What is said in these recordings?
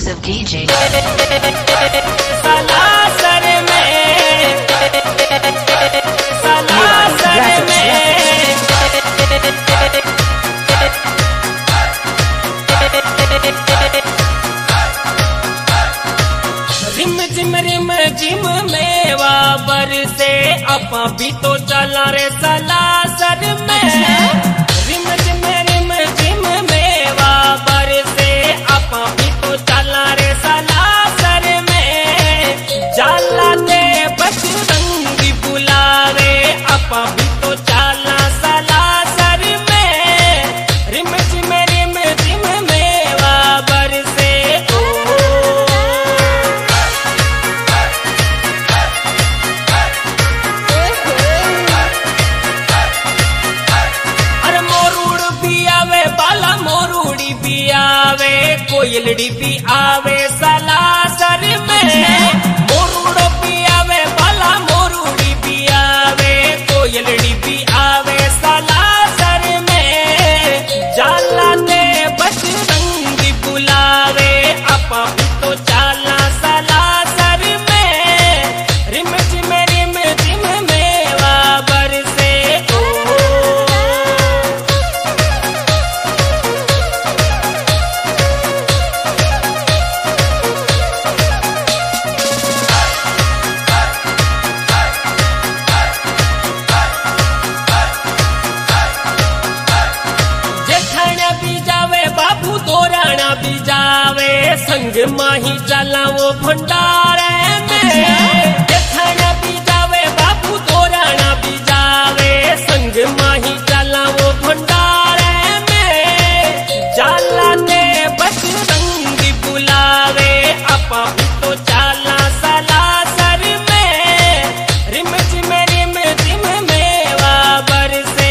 exclusive DJ. Salasar में सलासर में रिम झिम मेवा बरसे अपा भी तो चला रे सलासर में रिम झिम मेवा बरसे अपा भी तो चला रे सलासर में जाला दे बजरंगी बुलावे अपा भी तो चला सलासर में रिम झिम मेवा बरसे कोयलड़ी भी आवे सलासर में मोरूड़ो भी आवे बाला मोरूड़ी भी आवे कोयलड़ी भी आवे सलासर में जाला दे बजरंगी बुलावे अपा तो जाला सलासर में रिम झिम मेवा बरसे भी जावे संग माही चला वो भंडारे में देखना भी जावे बाबू तोराना भी जावे संग माही चला वो भंडारे में जाला दे बजरंगी बुलावे अपा तो चला सलासर में रिम झिम मेवा बरसे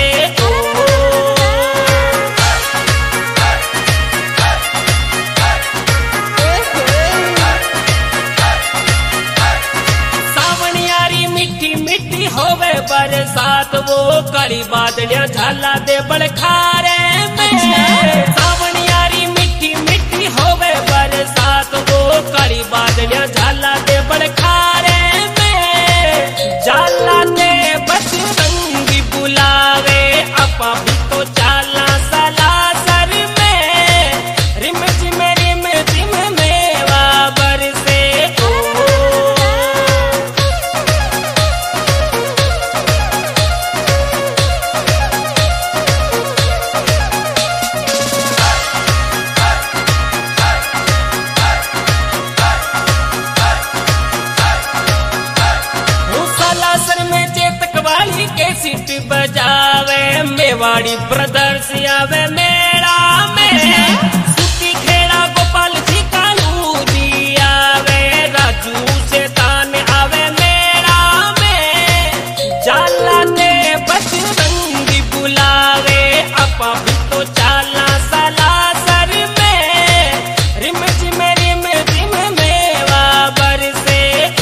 होवे बरसात वो काली बादलियां झाला दे बड़खारे में सावनियारी मिट्टी मिट्टी होवे बरसात वो काली बादलियां झाला दे बड़खारे में झाला दे बजरंगी बुलावे अपा भी तो जाला सलासर में रिम झिम मेवा बरसे सीट बजावे मेवाड़ी ब्रदर्स आवे मेला में सुती खेड़ा गोपाल जी कालूदी आवे राजू से तान आवे मेला में जाला दे बजरंगी बुलावे अपा भी तो चला सलासर में रिम झिम मेवा बरसे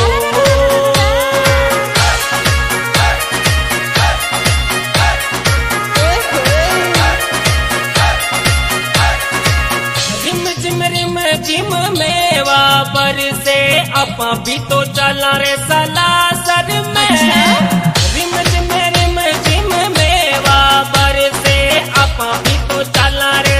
झिम मेवा बरसे अपा भी तो चला रे सलासर में रिम झिम मेवा बरसे अपा भी तो चला रे